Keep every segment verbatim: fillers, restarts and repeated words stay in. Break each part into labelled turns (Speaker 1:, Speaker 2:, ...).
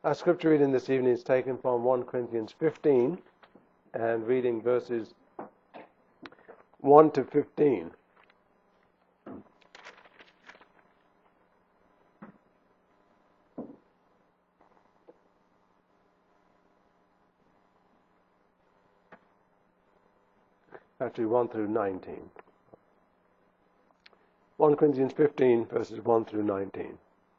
Speaker 1: Our scripture reading this evening is taken from First Corinthians fifteen and reading verses one to fifteen. Actually, one through nineteen. First Corinthians fifteen, verses one through nineteen.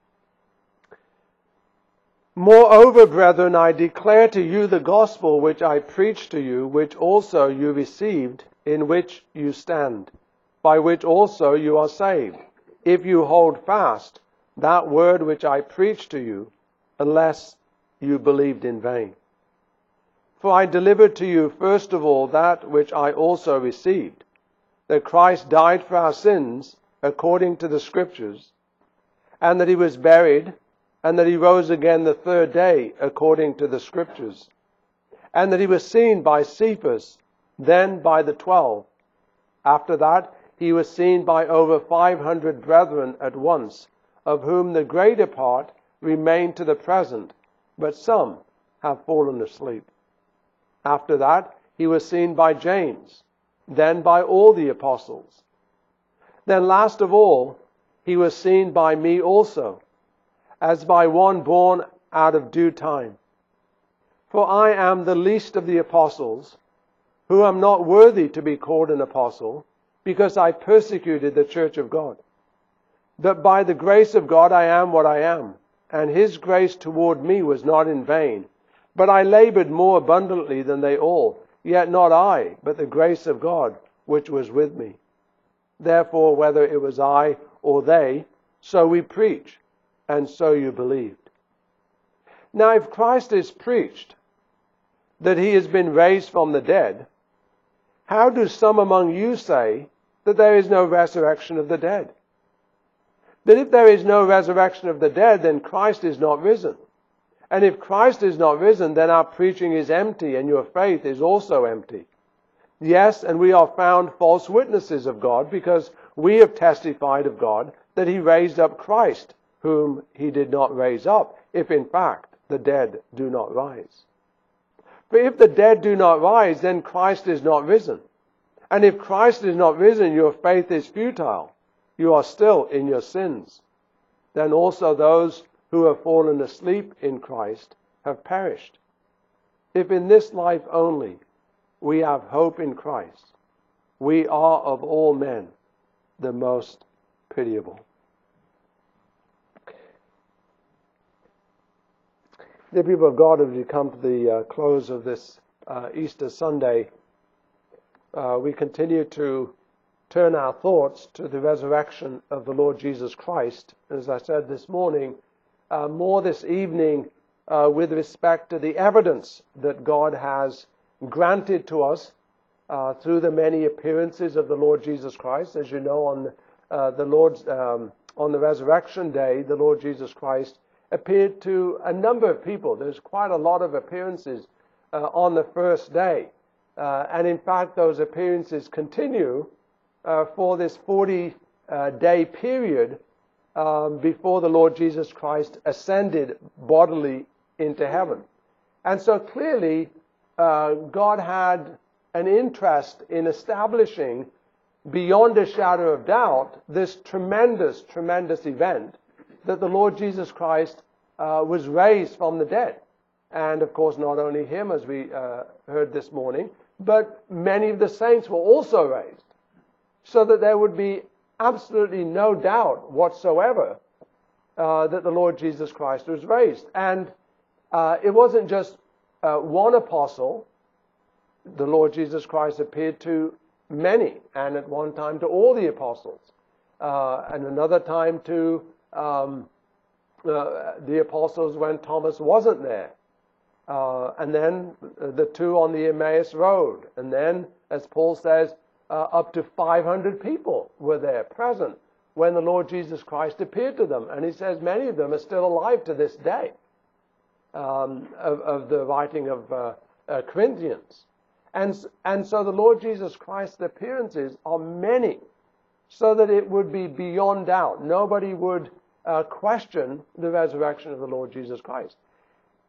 Speaker 1: Moreover, brethren, I declare to you the gospel which I preached to you, which also you received, in which you stand, by which also you are saved, if you hold fast that word which I preached to you, unless you believed in vain. For I delivered to you first of all that which I also received, that Christ died for our sins according to the Scriptures, and that he was buried, and that he rose again the third day according to the Scriptures, and that he was seen by Cephas, then by the twelve. After that, he was seen by over five hundred brethren at once, of whom the greater part remain to the present, but some have fallen asleep. After that, he was seen by James, then by all the apostles. Then last of all, he was seen by me also, as by one born out of due time. For I am the least of the apostles, who am not worthy to be called an apostle, because I persecuted the church of God. But by the grace of God I am what I am, and his grace toward me was not in vain. But I labored more abundantly than they all, yet not I, but the grace of God which was with me. Therefore, whether it was I or they, so we preach, and so you believed. Now, if Christ is preached that he has been raised from the dead, how do some among you say that there is no resurrection of the dead? But if there is no resurrection of the dead, then Christ is not risen. And if Christ is not risen, then our preaching is empty, and your faith is also empty. Yes, and we are found false witnesses of God, because we have testified of God that he raised up Christ, whom he did not raise up, if in fact the dead do not rise. For if the dead do not rise, then Christ is not risen. And if Christ is not risen, your faith is futile. You are still in your sins. Then also those who have fallen asleep in Christ have perished. If in this life only we have hope in Christ, we are of all men the most pitiable. Dear people of God, as we come to the uh, close of this uh, Easter Sunday, uh, we continue to turn our thoughts to the resurrection of the Lord Jesus Christ. As I said this morning, uh, more this evening uh, with respect to the evidence that God has granted to us uh, through the many appearances of the Lord Jesus Christ. As you know, on uh, the Lord's um, on the resurrection day, the Lord Jesus Christ appeared to a number of people. There's quite a lot of appearances uh, on the first day. Uh, and in fact, those appearances continue uh, for this forty-day period um, before the Lord Jesus Christ ascended bodily into heaven. And so clearly, uh, God had an interest in establishing, beyond a shadow of doubt, this tremendous, tremendous event that the Lord Jesus Christ uh, was raised from the dead. And of course, not only him, as we uh, heard this morning, but many of the saints were also raised. So that there would be absolutely no doubt whatsoever uh, that the Lord Jesus Christ was raised. And uh, it wasn't just uh, one apostle. The Lord Jesus Christ appeared to many, and at one time to all the apostles, uh, and another time to Um, uh, the apostles when Thomas wasn't there. Uh, and then the two on the Emmaus Road. And then, as Paul says, uh, up to five hundred people were there present when the Lord Jesus Christ appeared to them. And he says many of them are still alive to this day um, of, of the writing of uh, uh, Corinthians. And, and so the Lord Jesus Christ's appearances are many, so that it would be beyond doubt. Nobody would Uh, question the resurrection of the Lord Jesus Christ.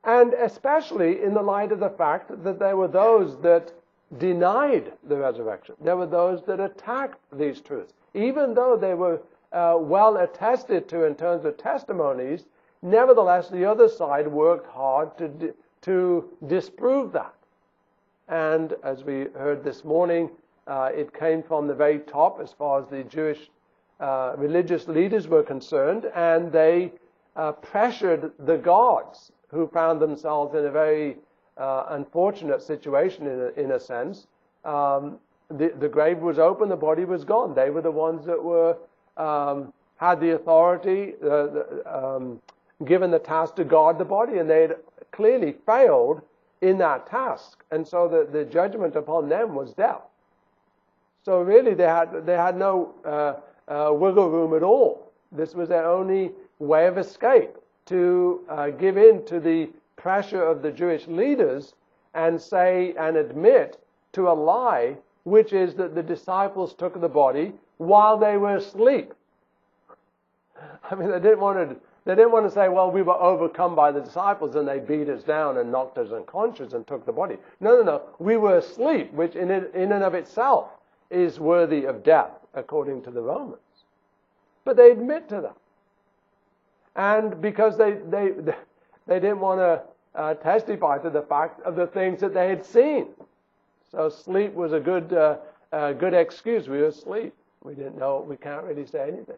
Speaker 1: And especially in the light of the fact that there were those that denied the resurrection. There were those that attacked these truths. Even though they were uh, well attested to in terms of testimonies, nevertheless, the other side worked hard to, di- to disprove that. And as we heard this morning, uh, it came from the very top as far as the Jewish uh, religious leaders were concerned, and they uh, pressured the gods, who found themselves in a very uh, unfortunate situation in a, in a sense. Um, the, the grave was open, the body was gone. They were the ones that were um, had the authority, uh, the, um, given the task to guard the body, and they had clearly failed in that task. And so the, the judgment upon them was death. So really they had, they had no uh, uh, wiggle room at all. This was their only way of escape, to uh, give in to the pressure of the Jewish leaders and say and admit to a lie, which is that the disciples took the body while they were asleep. I mean, they didn't want to, they didn't want to say, well, we were overcome by the disciples and they beat us down and knocked us unconscious and took the body. No, no, no. We were asleep, which in, in and of itself is worthy of death, according to the Romans. But they admit to that. And because they, they, they didn't want to uh, testify to the fact of the things that they had seen. So sleep was a good, uh, uh, good excuse. We were asleep. We didn't know. We can't really say anything.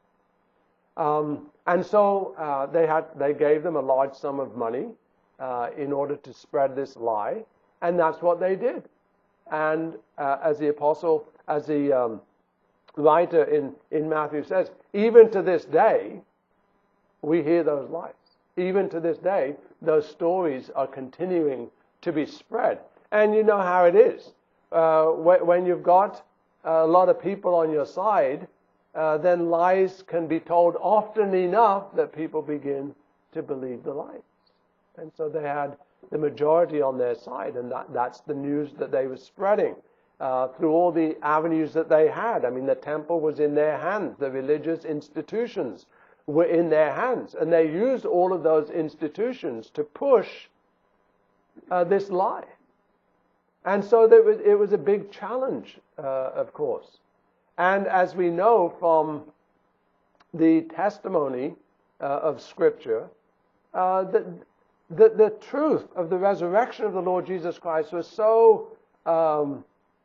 Speaker 1: Um, and so uh, they had, they gave them a large sum of money uh, in order to spread this lie. And that's what they did. And uh, as the apostle, as the um, writer in, in Matthew says, even to this day, we hear those lies. Even to this day, those stories are continuing to be spread. And you know how it is. Uh, when you've got a lot of people on your side, uh, then lies can be told often enough that people begin to believe the lies. And so they had the majority on their side, and that, that's the news that they were spreading uh, through all the avenues that they had. I mean, the temple was in their hands. The religious institutions were in their hands, and they used all of those institutions to push uh, this lie. And so there was, it was a big challenge, uh, of course. And as we know from the testimony uh, of Scripture, uh, that the, the truth of the resurrection of the Lord Jesus Christ was so um,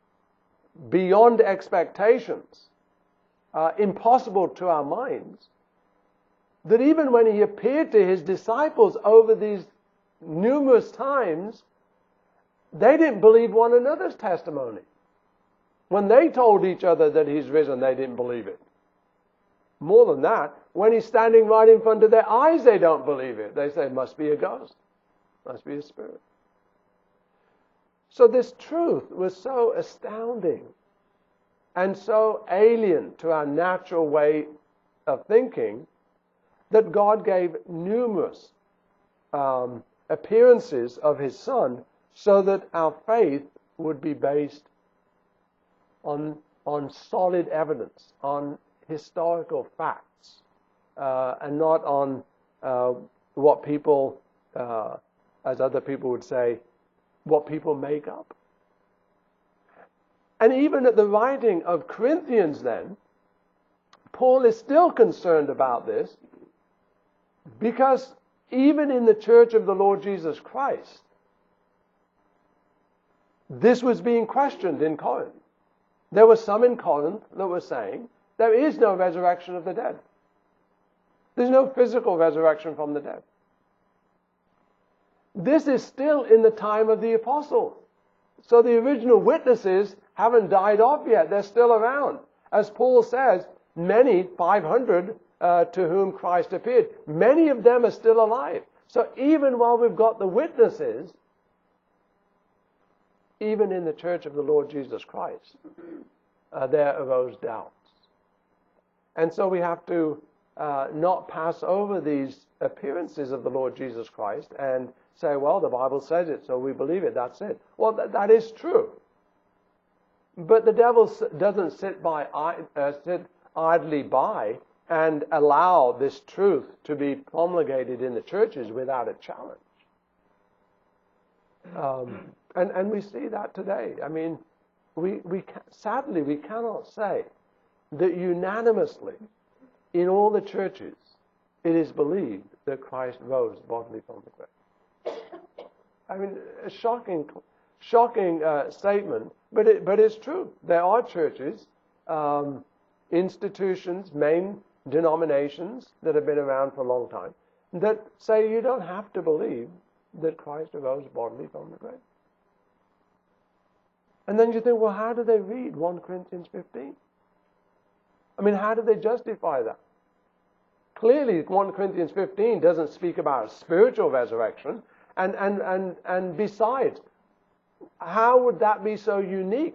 Speaker 1: beyond expectations, uh, impossible to our minds, that even when he appeared to his disciples over these numerous times, they didn't believe one another's testimony. When they told each other that he's risen, they didn't believe it. More than that, when he's standing right in front of their eyes, they don't believe it. They say, it must be a ghost. Must be a spirit. So this truth was so astounding and so alien to our natural way of thinking that God gave numerous um, appearances of his Son so that our faith would be based on, on solid evidence, on historical facts, uh, and not on uh, what people, uh, as other people would say, what people make up. And even at the writing of Corinthians then, Paul is still concerned about this, because even in the church of the Lord Jesus Christ, this was being questioned in Corinth. There were some in Corinth that were saying, there is no resurrection of the dead. There's no physical resurrection from the dead. This is still in the time of the apostles. So the original witnesses haven't died off yet. They're still around. As Paul says, many, five hundred, uh, to whom Christ appeared, many of them are still alive. So even while we've got the witnesses, even in the church of the Lord Jesus Christ, uh, there arose doubts. And so we have to uh, not pass over these appearances of the Lord Jesus Christ and say, well, the Bible says it, so we believe it, that's it. Well, th- that is true. But the devil s- doesn't sit by, uh, sit idly by and allow this truth to be promulgated in the churches without a challenge. Um, and, and we see that today. I mean, we, we sadly, we cannot say that unanimously in all the churches it is believed that Christ rose bodily from the grave. I mean, a shocking, shocking uh, statement, but it, but it's true. There are churches, um, institutions, main denominations that have been around for a long time that say you don't have to believe that Christ arose bodily from the grave. And then you think, well, how do they read First Corinthians fifteen? I mean, how do they justify that? Clearly, First Corinthians fifteen doesn't speak about a spiritual resurrection. And, and, and, and besides, how would that be so unique?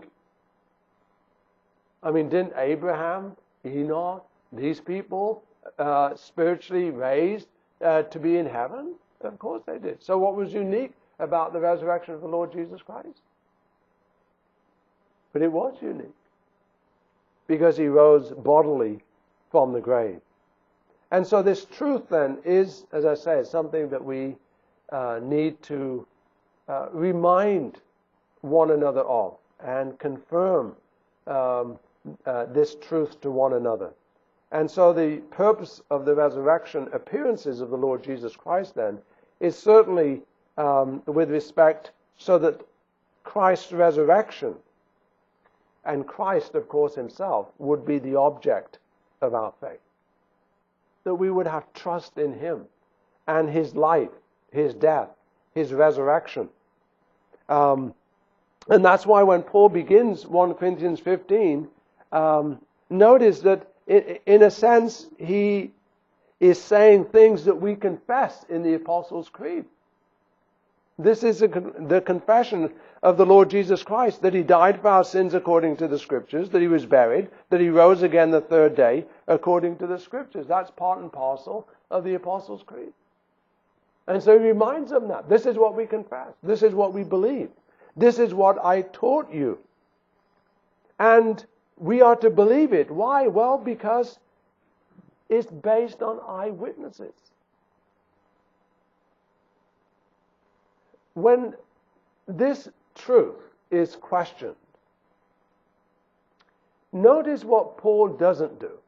Speaker 1: I mean, didn't Abraham, Enoch, these people uh, spiritually raised uh, to be in heaven? Of course they did. So what was unique about the resurrection of the Lord Jesus Christ? But it was unique because he rose bodily from the grave. And so this truth then is, as I say, something that we uh, need to uh, remind one another of and confirm um, uh, this truth to one another. And so the purpose of the resurrection appearances of the Lord Jesus Christ then is certainly um, with respect so that Christ's resurrection and Christ, of course, himself would be the object of our faith. That we would have trust in him and his life, his death, his resurrection. Um, and that's why when Paul begins First Corinthians fifteen, um, notice that in, in a sense he is saying things that we confess in the Apostles' Creed. This is a, the confession of the Lord Jesus Christ, that he died for our sins according to the Scriptures, that he was buried, that he rose again the third day according to the Scriptures. That's part and parcel of the Apostles' Creed. And so he reminds them that. This is what we confess. This is what we believe. This is what I taught you. And we are to believe it. Why? Well, because it's based on eyewitnesses. When this truth is questioned, notice what Paul doesn't do.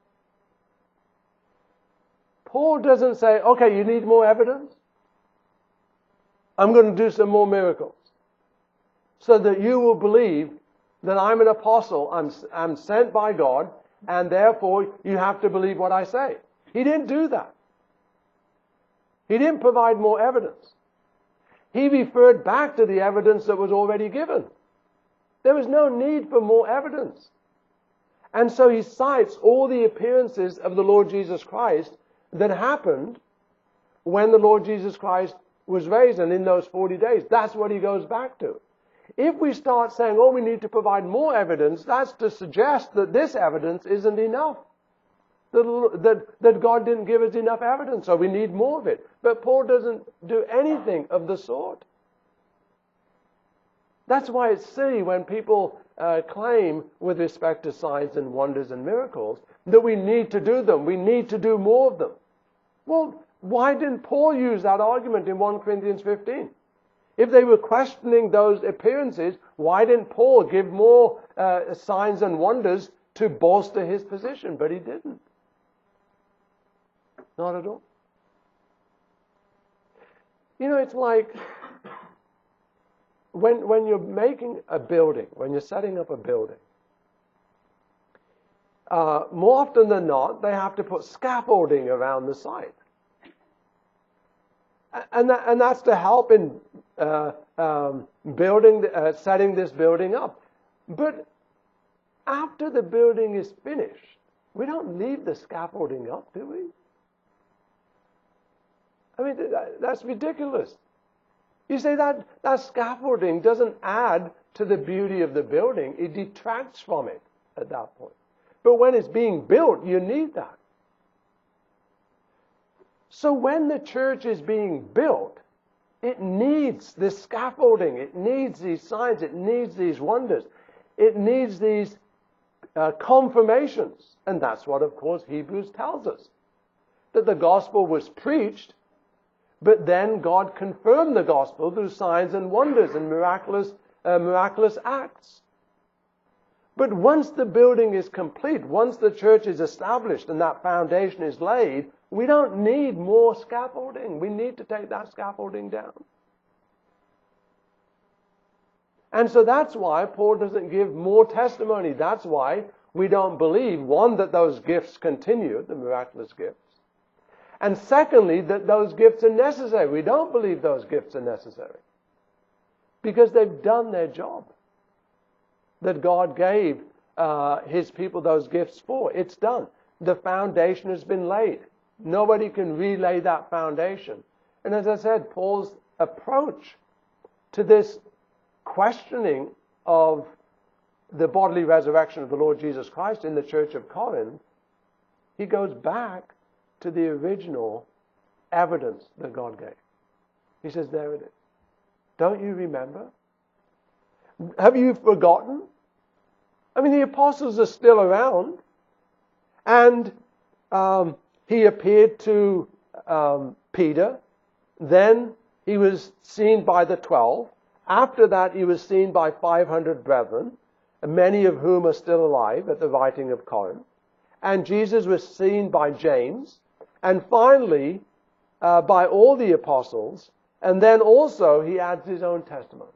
Speaker 1: Paul doesn't say, okay, you need more evidence? I'm going to do some more miracles so that you will believe that I'm an apostle, I'm, I'm sent by God, and therefore you have to believe what I say. He didn't do that. He didn't provide more evidence. He referred back to the evidence that was already given. There was no need for more evidence. And so he cites all the appearances of the Lord Jesus Christ that happened when the Lord Jesus Christ was raised, and in those forty days. That's what he goes back to. If we start saying, oh, we need to provide more evidence, that's to suggest that this evidence isn't enough. That, that, that God didn't give us enough evidence, so we need more of it. But Paul doesn't do anything of the sort. That's why it's silly when people uh, claim, with respect to signs and wonders and miracles, that we need to do them. We need to do more of them. Well, why didn't Paul use that argument in First Corinthians fifteen? If they were questioning those appearances, why didn't Paul give more uh, signs and wonders to bolster his position? But he didn't. Not at all. You know, it's like when, when you're making a building, when you're setting up a building, uh, more often than not, they have to put scaffolding around the site. And, that, and that's to help in uh, um, building, uh, setting this building up. But after the building is finished, we don't leave the scaffolding up, do we? I mean, that's ridiculous. You say that, that scaffolding doesn't add to the beauty of the building. It detracts from it at that point. But when it's being built, you need that. So when the church is being built, it needs this scaffolding. It needs these signs. It needs these wonders. It needs these uh, confirmations. And that's what, of course, Hebrews tells us. That the gospel was preached, But then God confirmed the gospel through signs and wonders and miraculous, uh, miraculous acts. But once the building is complete, once the church is established and that foundation is laid, we don't need more scaffolding. We need to take that scaffolding down. And so that's why Paul doesn't give more testimony. That's why we don't believe, one, that those gifts continue, the miraculous gifts. And secondly, that those gifts are necessary. We don't believe those gifts are necessary. Because they've done their job. That God gave uh, His people those gifts for. It's done. The foundation has been laid. Nobody can relay that foundation. And as I said, Paul's approach to this questioning of the bodily resurrection of the Lord Jesus Christ in the church of Corinth, he goes back to the original evidence that God gave. He says, there it is. Don't you remember? Have you forgotten? I mean, the apostles are still around. And um, he appeared to um, Peter. Then he was seen by the twelve. After that, he was seen by five hundred brethren, many of whom are still alive at the writing of Corinth. And Jesus was seen by James. And finally, uh, by all the apostles. And then also, he adds his own testimony.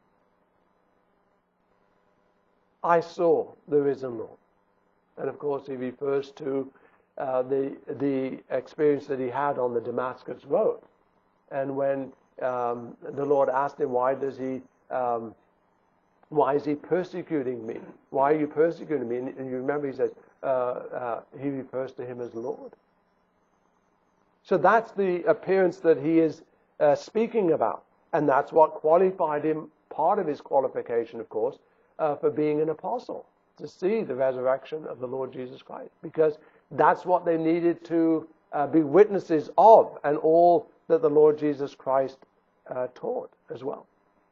Speaker 1: I saw the risen Lord. And of course, he refers to uh, the the experience that he had on the Damascus Road. And when um, the Lord asked him, why does he, um, why is he persecuting me? Why are you persecuting me? And, and you remember he says, uh, uh, he refers to him as Lord. So that's the appearance that he is uh, speaking about. And that's what qualified him, part of his qualification, of course, uh, for being an apostle, to see the resurrection of the Lord Jesus Christ. Because that's what they needed to uh, be witnesses of, and all that the Lord Jesus Christ uh, taught as well.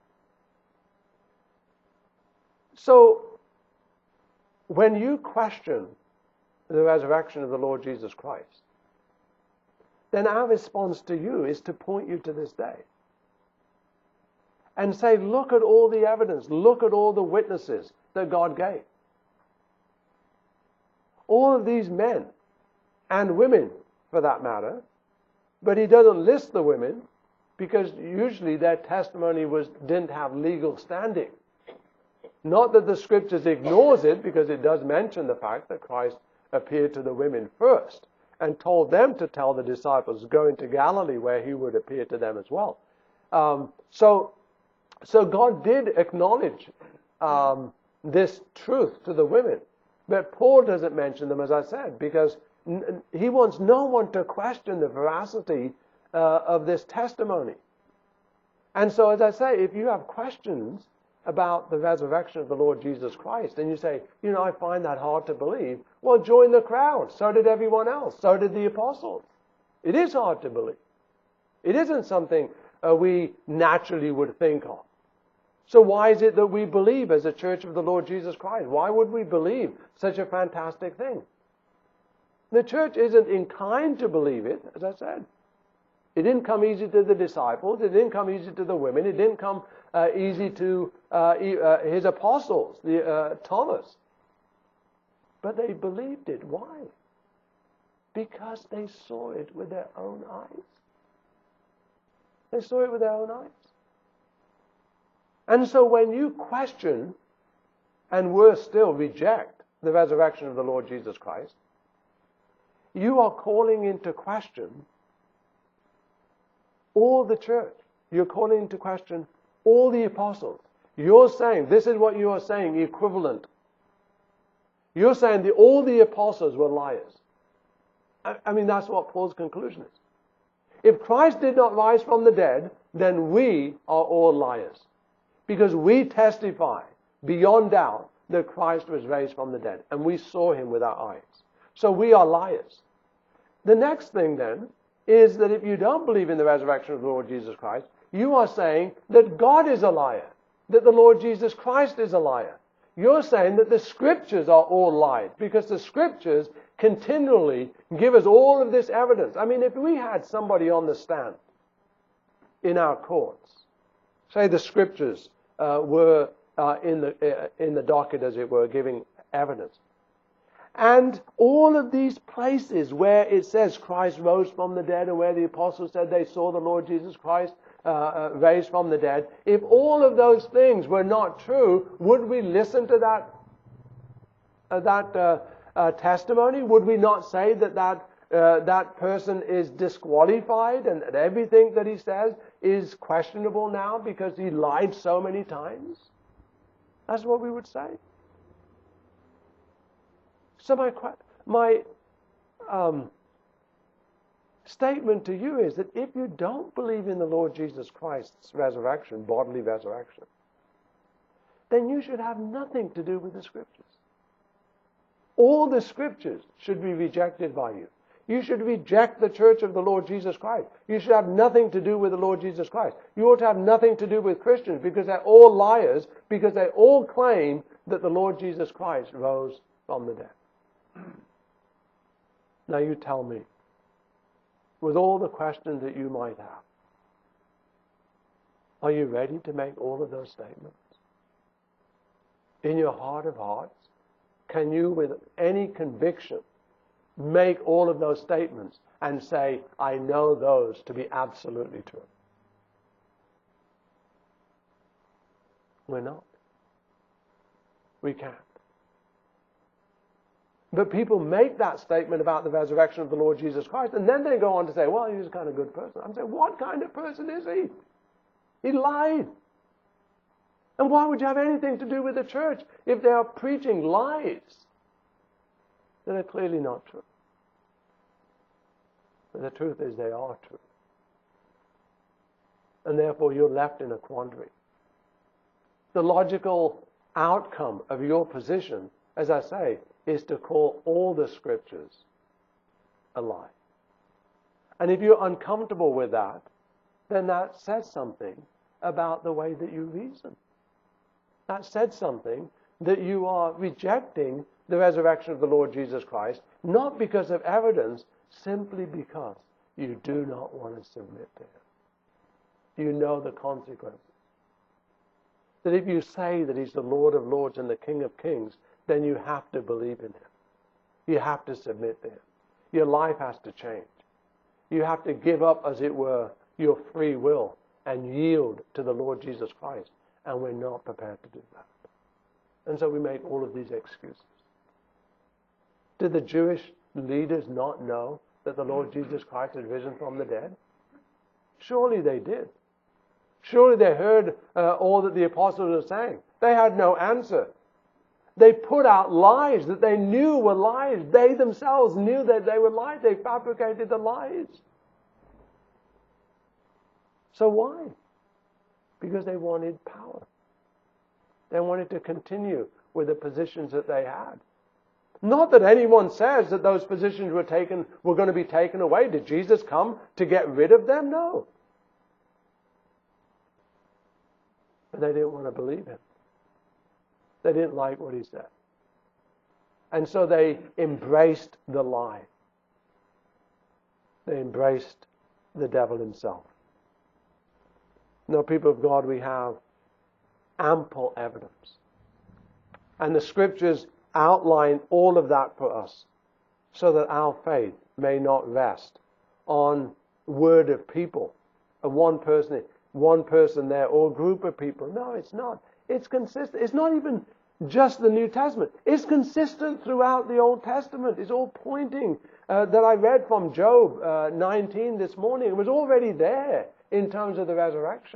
Speaker 1: So, when you question the resurrection of the Lord Jesus Christ, then our response to you is to point you to this day. And say, look at all the evidence, look at all the witnesses that God gave. All of these men, and women for that matter, but he doesn't list the women because usually their testimony was didn't have legal standing. Not that the scriptures ignores it, because it does mention the fact that Christ appeared to the women first and told them to tell the disciples, go into Galilee where he would appear to them as well. Um, so, so God did acknowledge um, this truth to the women. But Paul doesn't mention them, as I said, because n- he wants no one to question the veracity uh, of this testimony. And so, as I say, if you have questions about the resurrection of the Lord Jesus Christ, and you say, you know, I find that hard to believe, well, join the crowd. So did everyone else. So did the apostles. It is hard to believe. It isn't something uh, we naturally would think of. So why is it that we believe as a church of the Lord Jesus Christ? Why would we believe such a fantastic thing? The church isn't inclined to believe it, as I said. It didn't come easy to the disciples. It didn't come easy to the women. It didn't come uh, easy to uh, uh, his apostles, the, uh, Thomas. But they believed it. Why? Because they saw it with their own eyes. They saw it with their own eyes. And so when you question, and worse still, reject the resurrection of the Lord Jesus Christ, you are calling into question all the church. You're calling into question all the apostles. You're saying, this is what you are saying, equivalent. You're saying that all the apostles were liars. I, I mean, that's what Paul's conclusion is. If Christ did not rise from the dead, then we are all liars. Because we testify beyond doubt that Christ was raised from the dead. And we saw him with our eyes. So we are liars. The next thing then is that if you don't believe in the resurrection of the Lord Jesus Christ, you are saying that God is a liar. That the Lord Jesus Christ is a liar. You're saying that the scriptures are all lies. Because the scriptures continually give us all of this evidence. I mean, if we had somebody on the stand in our courts. Say the scriptures uh, were uh, in the uh, in the docket, as it were, giving evidence. And all of these places where it says Christ rose from the dead, and where the apostles said they saw the Lord Jesus Christ uh, uh, raised from the dead, if all of those things were not true, would we listen to that uh, that uh, uh, testimony? Would we not say that that uh, that person is disqualified and that everything that he says is questionable now because he lied so many times? That's what we would say. So my my um, statement to you is that if you don't believe in the Lord Jesus Christ's resurrection, bodily resurrection, then you should have nothing to do with the Scriptures. All the Scriptures should be rejected by you. You should reject the church of the Lord Jesus Christ. You should have nothing to do with the Lord Jesus Christ. You ought to have nothing to do with Christians because they're all liars, because they all claim that the Lord Jesus Christ rose from the dead. Now you tell me, with all the questions that you might have, are you ready to make all of those statements? In your heart of hearts, can you, with any conviction, make all of those statements and say, I know those to be absolutely true? We're not. We can't. But people make that statement about the resurrection of the Lord Jesus Christ, and then they go on to say, well, he's a kind of good person. I'm saying, what kind of person is he? He lied. And why would you have anything to do with the church if they are preaching lies that are clearly not true? But the truth is they are true. And therefore you're left in a quandary. The logical outcome of your position, as I say, is to call all the Scriptures a lie. And if you're uncomfortable with that, then that says something about the way that you reason. That says something that you are rejecting the resurrection of the Lord Jesus Christ, not because of evidence, simply because you do not want to submit to him. You know the consequences. That if you say that he's the Lord of Lords and the King of Kings, then you have to believe in him. You have to submit to him. Your life has to change. You have to give up, as it were, your free will and yield to the Lord Jesus Christ. And we're not prepared to do that. And so we make all of these excuses. Did the Jewish leaders not know that the Lord Jesus Christ had risen from the dead? Surely they did. Surely they heard uh, all that the apostles were saying. They had no answer. They put out lies that they knew were lies. They themselves knew that they were lies. They fabricated the lies. So why? Because they wanted power. They wanted to continue with the positions that they had. Not that anyone says that those positions were taken, were going to be taken away. Did Jesus come to get rid of them? No. But they didn't want to believe him. They didn't like what he said. And so they embraced the lie. They embraced the devil himself. Now, people of God, we have ample evidence. And the Scriptures outline all of that for us so that our faith may not rest on word of people, of one person, one person there, or a group of people. No, it's not. It's consistent. It's not even just the New Testament. It's consistent throughout the Old Testament. It's all pointing uh, that I read from Job uh, nineteen this morning. It was already there in terms of the resurrection.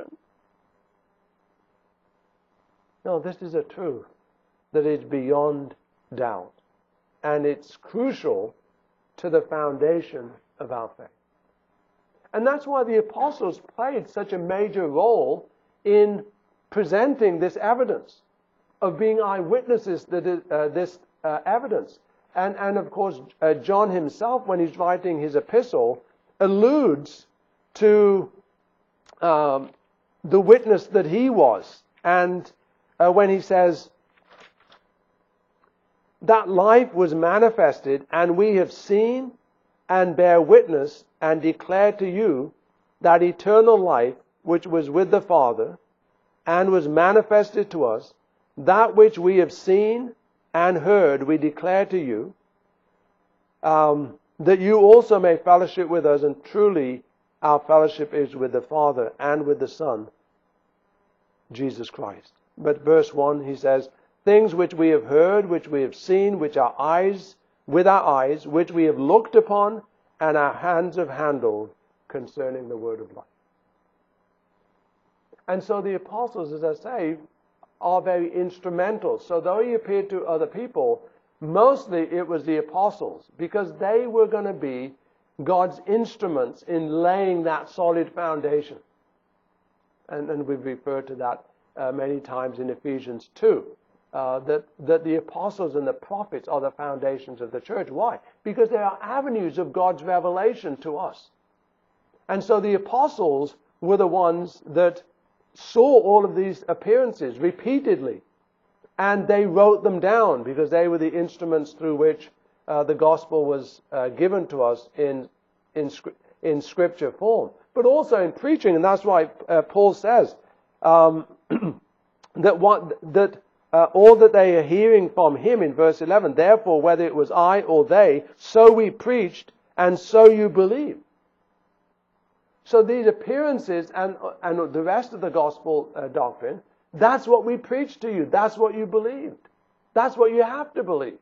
Speaker 1: No, this is a truth that is beyond doubt. And it's crucial to the foundation of our faith. And that's why the apostles played such a major role in presenting this evidence, of being eyewitnesses to uh, this uh, evidence. And, and of course, uh, John himself, when he's writing his epistle, alludes to um, the witness that he was. And uh, when he says, that life was manifested, and we have seen and bear witness and declare to you that eternal life which was with the Father, and was manifested to us. That which we have seen and heard we declare to you, um, that you also may fellowship with us, and truly our fellowship is with the Father and with the Son, Jesus Christ. But verse one, he says, things which we have heard, which we have seen, which our eyes, with our eyes, which we have looked upon, and our hands have handled, concerning the word of life. And so the apostles, as I say, are very instrumental. So though he appeared to other people, mostly it was the apostles, because they were going to be God's instruments in laying that solid foundation. And, and we've referred to that uh, many times in Ephesians two, uh, that, that the apostles and the prophets are the foundations of the church. Why? Because they are avenues of God's revelation to us. And so the apostles were the ones that saw all of these appearances repeatedly, and they wrote them down because they were the instruments through which uh, the gospel was uh, given to us in, in, in scripture form, but also in preaching. And that's why uh, Paul says um, that what that uh, all that they are hearing from him in verse eleven, therefore whether it was I or they, so we preached, and so you believe. So these appearances and, and the rest of the gospel uh, doctrine, that's what we preached to you. That's what you believed. That's what you have to believe.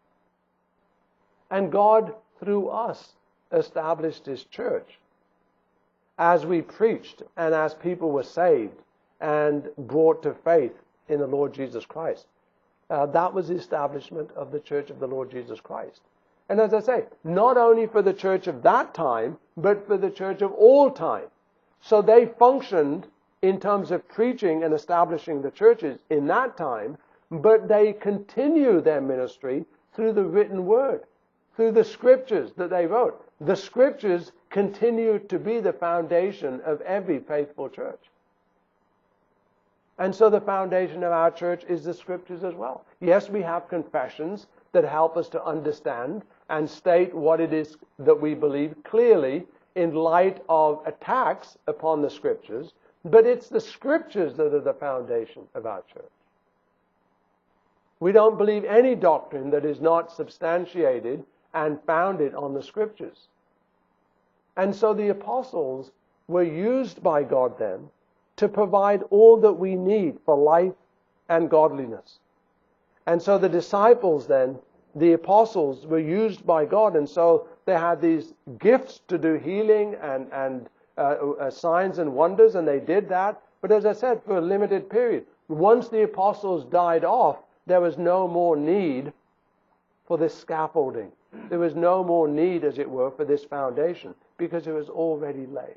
Speaker 1: And God, through us, established His church. As we preached and as people were saved and brought to faith in the Lord Jesus Christ. Uh, that was the establishment of the church of the Lord Jesus Christ. And as I say, not only for the church of that time, but for the church of all time. So they functioned in terms of preaching and establishing the churches in that time, but they continue their ministry through the written word, through the scriptures that they wrote. The scriptures continue to be the foundation of every faithful church. And so the foundation of our church is the scriptures as well. Yes, we have confessions that help us to understand and state what it is that we believe clearly in light of attacks upon the scriptures, but it's the scriptures that are the foundation of our church. We don't believe any doctrine that is not substantiated and founded on the scriptures. And so the apostles were used by God then to provide all that we need for life and godliness. And so the disciples then, the apostles, were used by God, and so they had these gifts to do healing and, and uh, uh, signs and wonders, and they did that. But as I said, for a limited period. Once the apostles died off, there was no more need for this scaffolding. There was no more need, as it were, for this foundation, because it was already laid.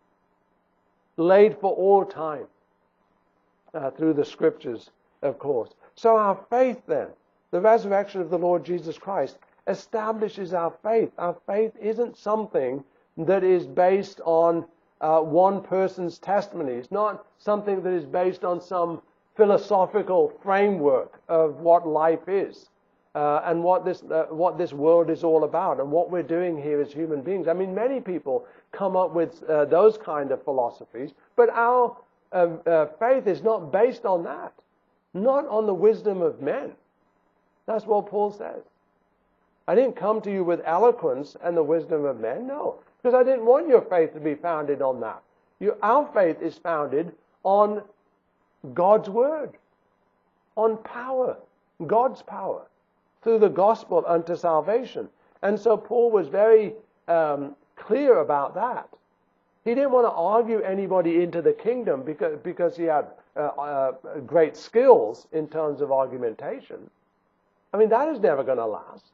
Speaker 1: Laid for all time, uh, through the scriptures, of course. So our faith then, the resurrection of the Lord Jesus Christ, establishes our faith. Our faith isn't something that is based on uh, one person's testimony. It's not something that is based on some philosophical framework of what life is uh, and what this uh, what this world is all about and what we're doing here as human beings. I mean, many people come up with uh, those kind of philosophies, but our uh, uh, faith is not based on that, not on the wisdom of men. That's what Paul says. I didn't come to you with eloquence and the wisdom of men. No, because I didn't want your faith to be founded on that. You, our faith is founded on God's word, on power, God's power, through the gospel unto salvation. And so Paul was very um, clear about that. He didn't want to argue anybody into the kingdom because, because he had uh, uh, great skills in terms of argumentation. I mean, that is never going to last.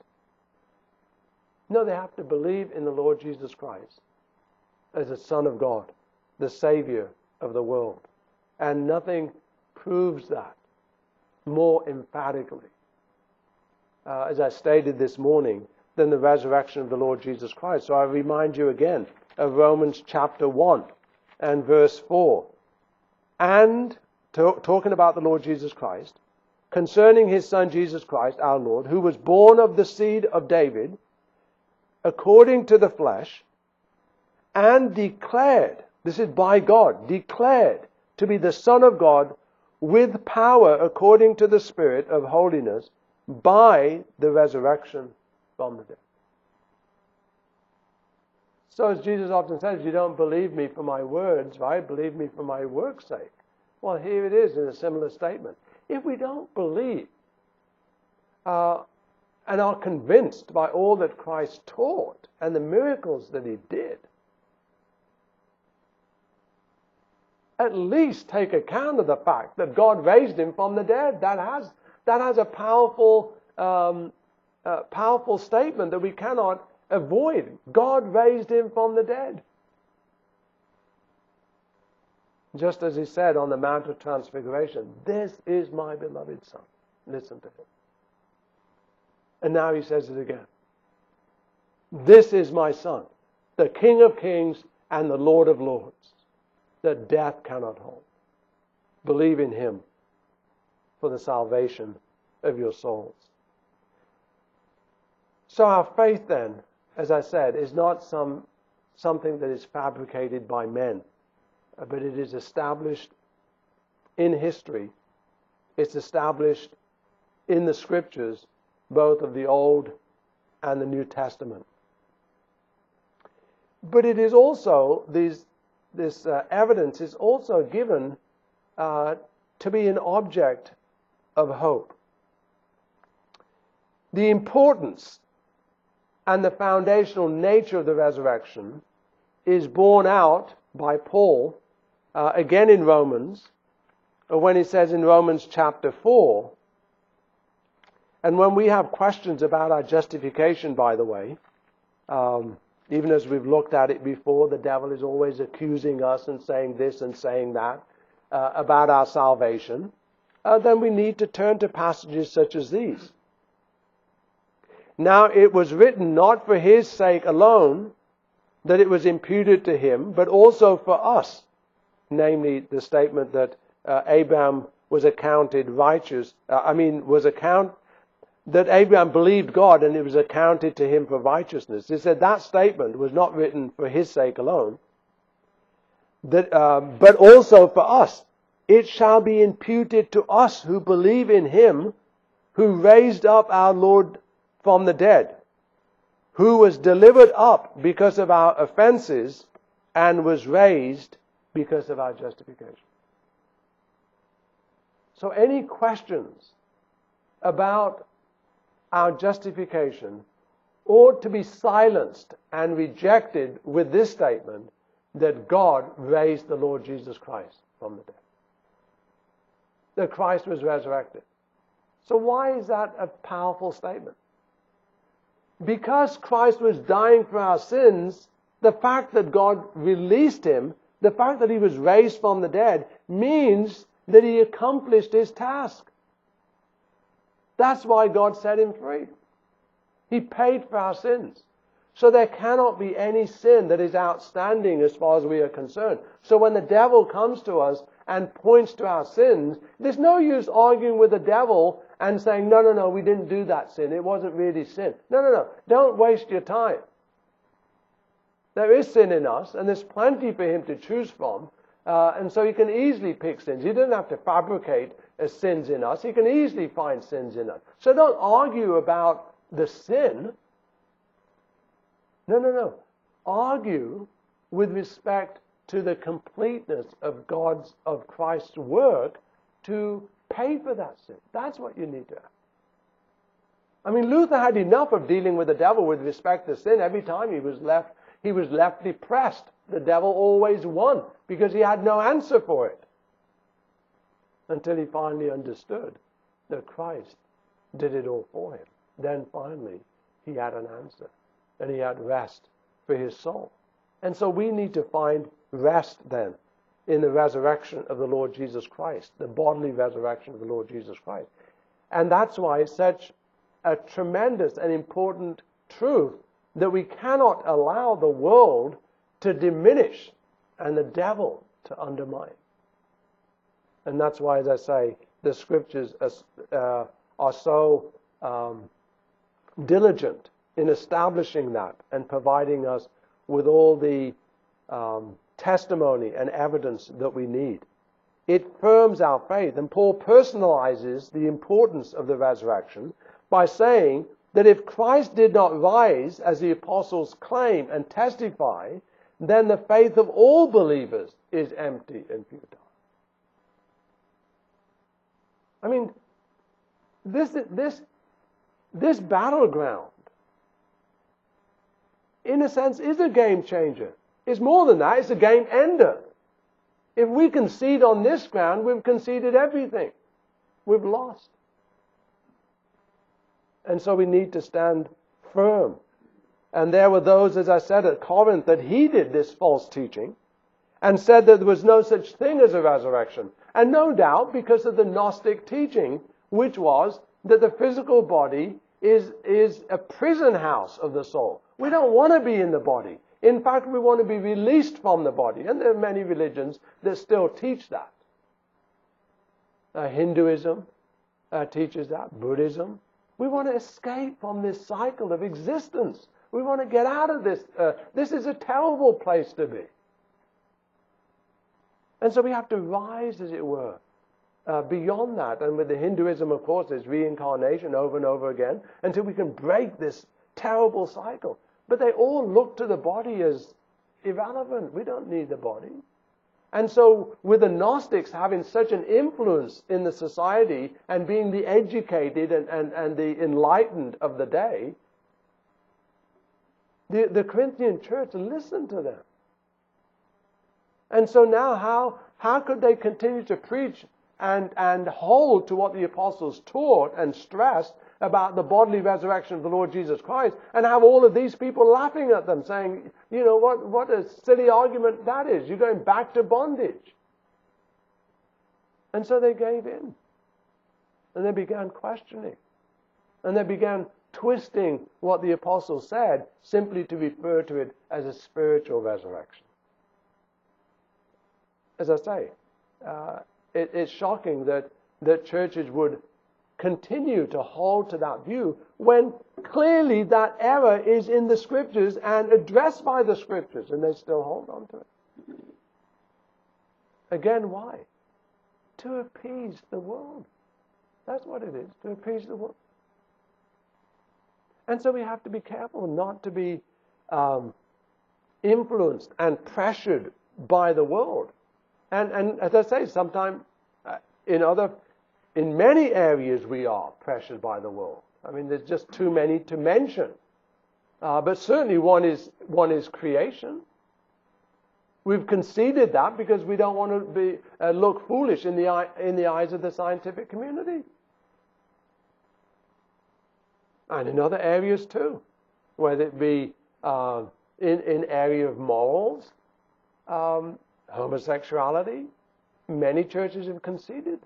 Speaker 1: No, they have to believe in the Lord Jesus Christ as the Son of God, the Savior of the world. And nothing proves that more emphatically, uh, as I stated this morning, than the resurrection of the Lord Jesus Christ. So I remind you again of Romans chapter one and verse four. And, to, talking about the Lord Jesus Christ, concerning His Son Jesus Christ, our Lord, who was born of the seed of David, according to the flesh, and declared This is by God, declared to be the Son of God with power according to the Spirit of holiness by the resurrection from the dead. So as Jesus often says, you don't believe me for my words, right? Believe me for my work's sake. Well, here it is in a similar statement. If we don't believe uh, and are convinced by all that Christ taught and the miracles that he did, at least take account of the fact that God raised him from the dead. That has that has a powerful, um, uh, powerful statement that we cannot avoid. God raised him from the dead. Just as he said on the Mount of Transfiguration, this is my beloved Son. Listen to him. And now he says it again. This is my Son, the King of Kings and the Lord of Lords, that death cannot hold. Believe in him for the salvation of your souls. So our faith then, as I said, is not some something that is fabricated by men, but it is established in history. It's established in the Scriptures, both of the Old and the New Testament. But it is also, these, this uh, evidence is also given uh, to be an object of hope. The importance and the foundational nature of the resurrection is borne out by Paul, uh, again in Romans, when he says in Romans chapter four, and when we have questions about our justification, by the way, um, even as we've looked at it before, the devil is always accusing us and saying this and saying that uh, about our salvation, uh, then we need to turn to passages such as these. Now it was written not for his sake alone that it was imputed to him, but also for us. Namely, the statement that uh, Abraham was accounted righteous. Uh, I mean, was account that Abraham believed God and it was accounted to him for righteousness. He said that statement was not written for his sake alone, that, uh, but also for us. It shall be imputed to us who believe in him who raised up our Lord from the dead, who was delivered up because of our offenses and was raised because of our justification. So any questions about our justification ought to be silenced and rejected with this statement that God raised the Lord Jesus Christ from the dead. That Christ was resurrected. So why is that a powerful statement? Because Christ was dying for our sins, the fact that God released him, the fact that he was raised from the dead, means that he accomplished his task. That's why God set him free. He paid for our sins. So there cannot be any sin that is outstanding as far as we are concerned. So when the devil comes to us and points to our sins, there's no use arguing with the devil and saying, no, no, no, we didn't do that sin. It wasn't really sin. No, no, no. Don't waste your time. There is sin in us, and there's plenty for him to choose from. Uh, and so he can easily pick sins. He doesn't have to fabricate uh, sins in us. He can easily find sins in us. So don't argue about the sin. No, no, no. Argue with respect to the completeness of God's, of Christ's work to pay for that sin. That's what you need to have. I mean, Luther had enough of dealing with the devil with respect to sin. Every time he was left, he was left depressed. The devil always won because he had no answer for it. Until he finally understood that Christ did it all for him. Then finally he had an answer. And he had rest for his soul. And so we need to find rest then in the resurrection of the Lord Jesus Christ, the bodily resurrection of the Lord Jesus Christ. And that's why it's such a tremendous and important truth that we cannot allow the world to diminish and the devil to undermine. And that's why, as I say, the Scriptures are, uh, are so um, diligent in establishing that and providing us with all the um, testimony and evidence that we need. It firms our faith. And Paul personalizes the importance of the resurrection by saying that if Christ did not rise, as the apostles claim and testify, then the faith of all believers is empty and futile. I mean, this, this, this battleground, in a sense, is a game changer. It's more than that, it's a game ender. If we concede on this ground, we've conceded everything. We've lost. And so we need to stand firm. And there were those, as I said, at Corinth that heeded this false teaching and said that there was no such thing as a resurrection. And no doubt because of the Gnostic teaching, which was that the physical body is, is a prison house of the soul. We don't want to be in the body. In fact, we want to be released from the body. And there are many religions that still teach that. Uh, Hinduism uh, teaches that. Buddhism. We want to escape from this cycle of existence. We want to get out of this. Uh, this is a terrible place to be. And so we have to rise, as it were, uh, beyond that. And with the Hinduism, of course, there's reincarnation over and over again until we can break this terrible cycle. But they all look to the body as irrelevant. We don't need the body. And so with the Gnostics having such an influence in the society and being the educated and, and, and the enlightened of the day, the, the Corinthian church listened to them. And so now how, how could they continue to preach and, and hold to what the apostles taught and stressed about the bodily resurrection of the Lord Jesus Christ and have all of these people laughing at them saying, you know, what, what a silly argument that is. You're going back to bondage. And so they gave in. And they began questioning. And they began twisting what the apostles said simply to refer to it as a spiritual resurrection. As I say, uh, it, it's shocking that, that churches would continue to hold to that view when clearly that error is in the Scriptures and addressed by the Scriptures, and they still hold on to it. Again, why? To appease the world. That's what it is, to appease the world. And so we have to be careful not to be um, influenced and pressured by the world. And, and as I say, sometimes uh, in other In many areas we are pressured by the world. I mean, there's just too many to mention. Uh, but certainly one is one is creation. We've conceded that because we don't want to be uh, look foolish in the eye, in the eyes of the scientific community. And in other areas too, whether it be uh, in in area of morals, um, homosexuality, many churches have conceded.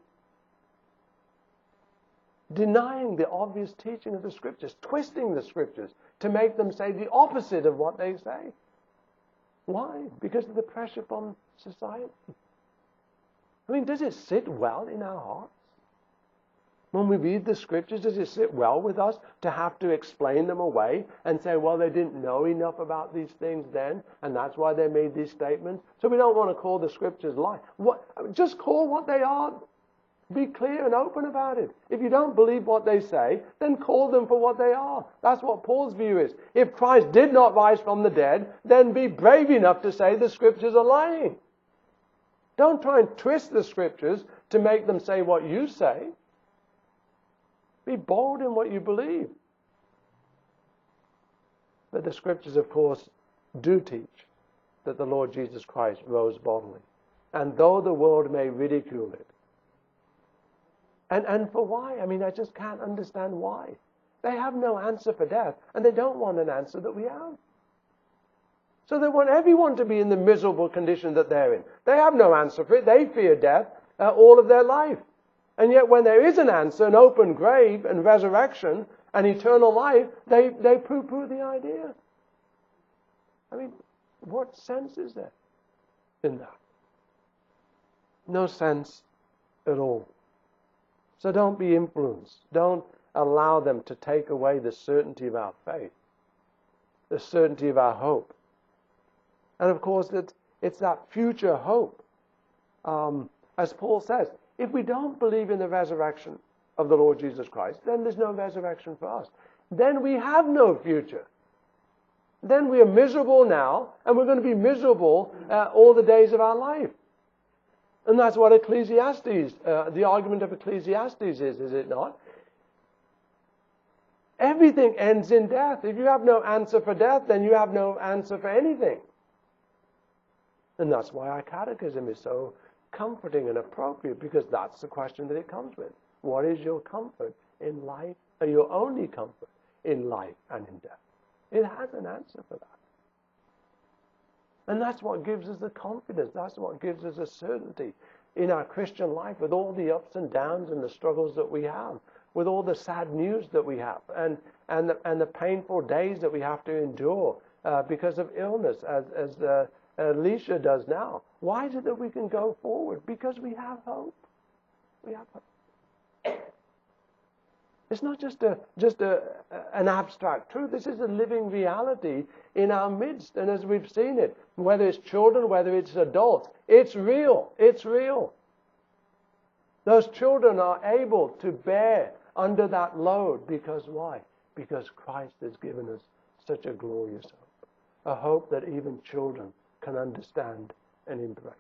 Speaker 1: Denying the obvious teaching of the Scriptures, twisting the Scriptures to make them say the opposite of what they say. Why? Because of the pressure from society. I mean, does it sit well in our hearts? When we read the Scriptures, does it sit well with us to have to explain them away and say, well, they didn't know enough about these things then, and that's why they made these statements? So we don't want to call the Scriptures lie. What, just call what they are. Be clear and open about it. If you don't believe what they say, then call them for what they are. That's what Paul's view is. If Christ did not rise from the dead, then be brave enough to say the Scriptures are lying. Don't try and twist the Scriptures to make them say what you say. Be bold in what you believe. But the Scriptures, of course, do teach that the Lord Jesus Christ rose bodily. And though the world may ridicule it, And, and for why? I mean, I just can't understand why. They have no answer for death, and they don't want an answer that we have. So they want everyone to be in the miserable condition that they're in. They have no answer for it. They fear death uh, all of their life. And yet when there is an answer, an open grave and resurrection and eternal life, they, they poo-poo the idea. I mean, what sense is there in that? No sense at all. So don't be influenced. Don't allow them to take away the certainty of our faith, the certainty of our hope. And of course, that It's that future hope. Um, as Paul says, if we don't believe in the resurrection of the Lord Jesus Christ, then there's no resurrection for us. Then we have no future. Then we are miserable now, and we're going to be miserable uh, all the days of our life. And that's what Ecclesiastes, uh, the argument of Ecclesiastes is, is it not? Everything ends in death. If you have no answer for death, then you have no answer for anything. And that's why our catechism is so comforting and appropriate, because that's the question that it comes with. What is your comfort in life, or your only comfort in life and in death? It has an answer for that. And that's what gives us the confidence. That's what gives us a certainty in our Christian life, with all the ups and downs and the struggles that we have, with all the sad news that we have, and and the, and the painful days that we have to endure uh, because of illness, as as uh, Alicia does now. Why is it that we can go forward? Because we have hope. We have hope. It's not just a just a, an abstract truth. This is a living reality in our midst. And as we've seen it, whether it's children, whether it's adults, it's real. It's real. Those children are able to bear under that load. Because why? Because Christ has given us such a glorious hope. A hope that even children can understand and embrace.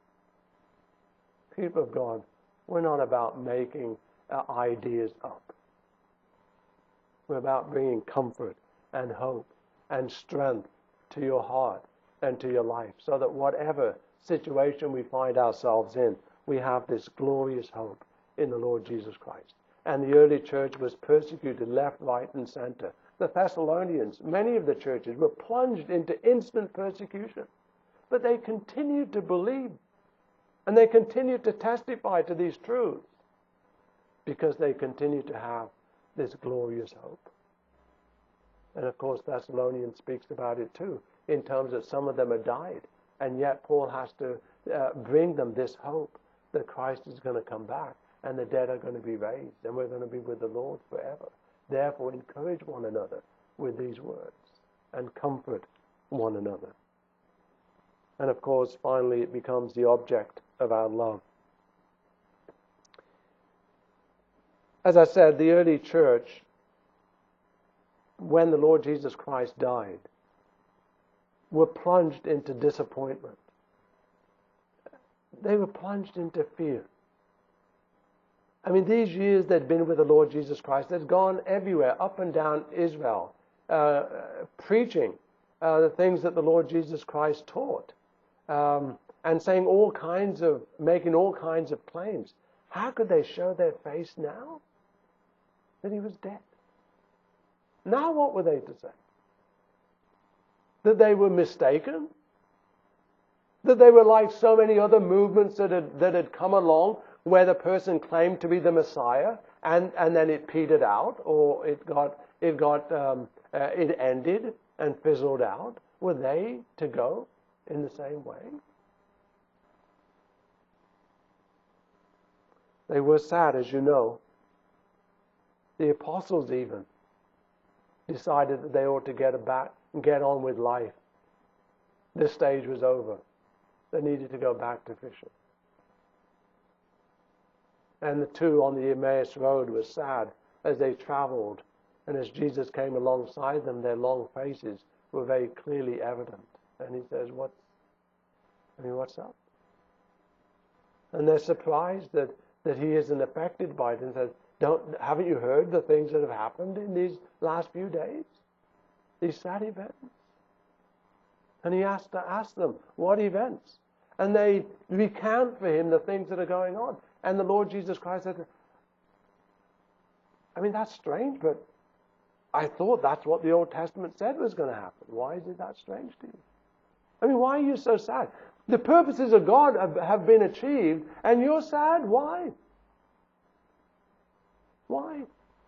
Speaker 1: People of God, we're not about making uh, ideas up. We're about bringing comfort and hope and strength to your heart and to your life, so that whatever situation we find ourselves in, we have this glorious hope in the Lord Jesus Christ. And the early church was persecuted left, right, and center. The Thessalonians, many of the churches, were plunged into instant persecution. But they continued to believe, and they continued to testify to these truths, because they continued to have this glorious hope. And of course, Thessalonians speaks about it too, in terms of some of them had died, and yet Paul has to uh, bring them this hope that Christ is going to come back, and the dead are going to be raised, and we're going to be with the Lord forever. Therefore, encourage one another with these words, and comfort one another. And of course, finally, it becomes the object of our love. As I said, the early church, when the Lord Jesus Christ died, were plunged into disappointment. They were plunged into fear. I mean, these years they'd been with the Lord Jesus Christ, they'd gone everywhere, up and down Israel, uh, preaching uh, the things that the Lord Jesus Christ taught, um, and saying all kinds of, making all kinds of claims. How could they show their face now? That he was dead. Now what were they to say? That they were mistaken? That they were like so many other movements that had, that had come along, where the person claimed to be the Messiah, and, and then it petered out, or it got it got um, uh, it ended and fizzled out? Were they to go in the same way? They were sad, as you know. The apostles even decided that they ought to get back and get on with life. This stage was over. They needed to go back to fishing. And the two on the Emmaus Road were sad as they traveled. And as Jesus came alongside them, their long faces were very clearly evident. And he says, what's, I mean, what's up? And they're surprised that, that he isn't affected by it, and says, Don't, haven't you heard the things that have happened in these last few days? These sad events. And he has to ask them, what events? And they recount for him the things that are going on. And the Lord Jesus Christ said, I mean, that's strange, but I thought that's what the Old Testament said was going to happen. Why is it that strange to you? I mean, why are you so sad? The purposes of God have, have been achieved, and you're sad? Why? Why?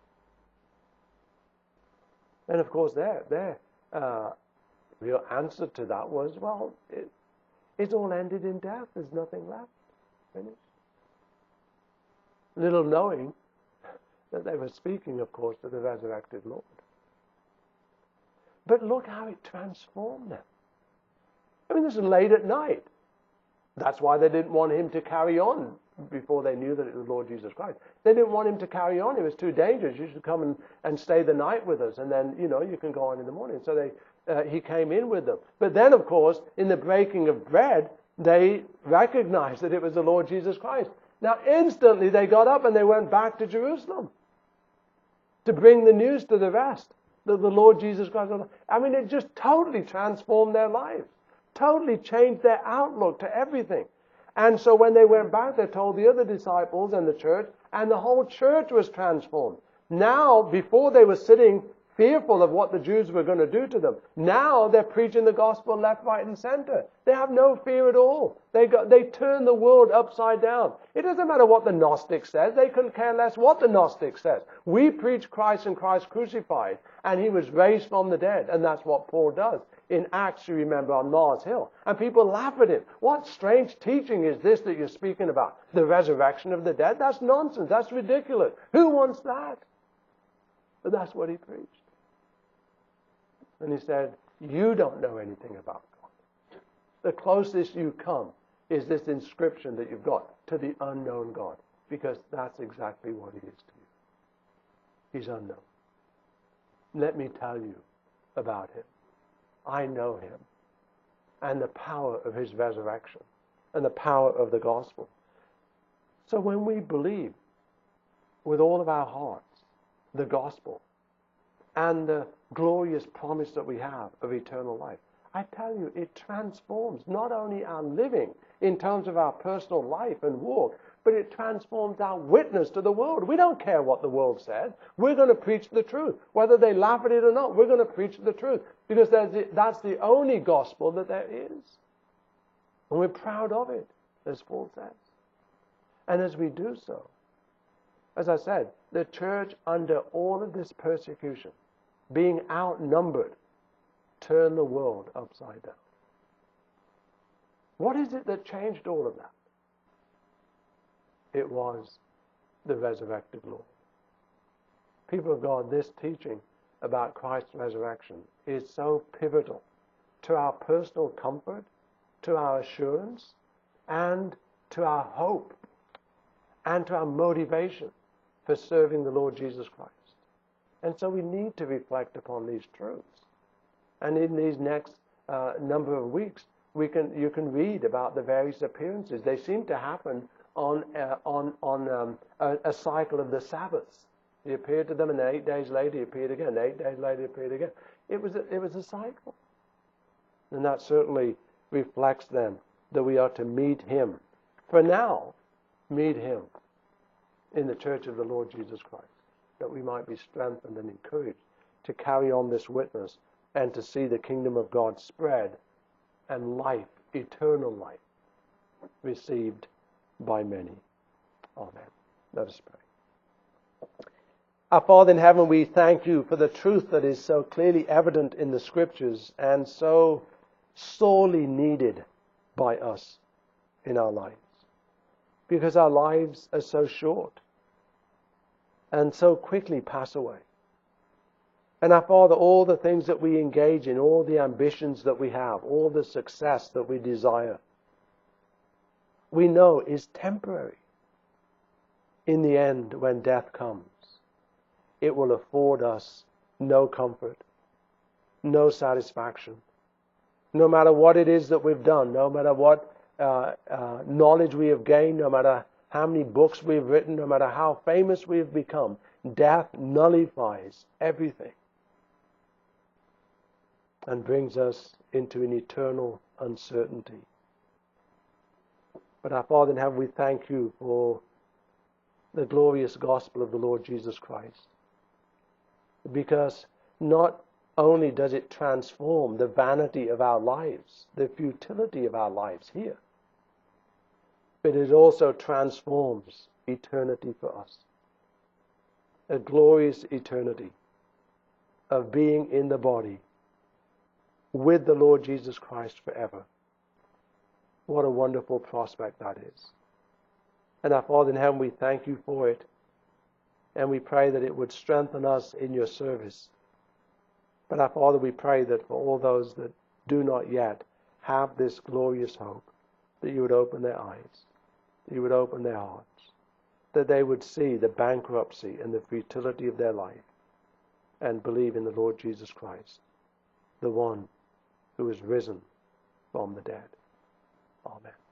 Speaker 1: And of course, their, their uh, real answer to that was, well, it, it's all ended in death. There's nothing left. Finished. Little knowing that they were speaking, of course, to the resurrected Lord. But look how it transformed them. I mean, this is late at night. That's why they didn't want him to carry on before they knew that it was Lord Jesus Christ. They didn't want him to carry on. It was too dangerous. You should come and, and stay the night with us, and then, you know, you can go on in the morning. So they uh, he came in with them. But then, of course, in the breaking of bread, they recognized that it was the Lord Jesus Christ. Now, instantly, they got up and they went back to Jerusalem to bring the news to the rest that the Lord Jesus Christ. I mean, it just totally transformed their lives, totally changed their outlook to everything. And so when they went back, they told the other disciples and the church, and the whole church was transformed. Now, before they were sitting fearful of what the Jews were going to do to them, now they're preaching the gospel left, right, and center. They have no fear at all. They got, they turn the world upside down. It doesn't matter what the Gnostic says. They couldn't care less what the Gnostic says. We preach Christ and Christ crucified, and he was raised from the dead. And that's what Paul does in Acts, you remember, on Mars Hill. And people laugh at him. What strange teaching is this that you're speaking about? The resurrection of the dead? That's nonsense. That's ridiculous. Who wants that? But that's what he preached. And he said, you don't know anything about God. The closest you come is this inscription that you've got to the unknown God, because that's exactly what he is to you. He's unknown. Let me tell you about him. I know him and the power of his resurrection and the power of the gospel. So when we believe with all of our hearts the gospel and the glorious promise that we have of eternal life, I tell you, it transforms not only our living in terms of our personal life and walk, but it transforms our witness to the world. We don't care what the world says. We're going to preach the truth. Whether they laugh at it or not, we're going to preach the truth, because that's the only gospel that there is. And we're proud of it, as Paul says. And as we do so, as I said, the church, under all of this persecution, being outnumbered, turned the world upside down. What is it that changed all of that? It was the resurrected Lord. People of God, this teaching about Christ's resurrection is so pivotal to our personal comfort, to our assurance, and to our hope, and to our motivation for serving the Lord Jesus Christ. And so we need to reflect upon these truths. And in these next uh, number of weeks, we can you can read about the various appearances. They seem to happen on uh, on on um, a, a cycle of the Sabbaths. He appeared to them, and eight days later he appeared again. Eight days later he appeared again. It was a, it was a cycle, and that certainly reflects then that we are to meet him. For now, meet him in the church of the Lord Jesus Christ, that we might be strengthened and encouraged to carry on this witness and to see the kingdom of God spread and life, eternal life, received by many. Amen. Let us pray. Our Father in heaven, we thank you for the truth that is so clearly evident in the Scriptures and so sorely needed by us in our lives. Because our lives are so short and so quickly pass away. And our Father, all the things that we engage in, all the ambitions that we have, all the success that we desire, we know is temporary. In the end, when death comes, it will afford us no comfort, no satisfaction. No matter what it is that we've done, no matter what uh, uh, knowledge we have gained, no matter how many books we've written, no matter how famous we have become, death nullifies everything and brings us into an eternal uncertainty. But our Father in heaven, we thank you for the glorious gospel of the Lord Jesus Christ. Because not only does it transform the vanity of our lives, the futility of our lives here, but it also transforms eternity for us. A glorious eternity of being in the body with the Lord Jesus Christ forever. What a wonderful prospect that is. And our Father in heaven, we thank you for it. And we pray that it would strengthen us in your service. But our Father, we pray that for all those that do not yet have this glorious hope, that you would open their eyes, that you would open their hearts, that they would see the bankruptcy and the futility of their life and believe in the Lord Jesus Christ, the one who is risen from the dead. Amen.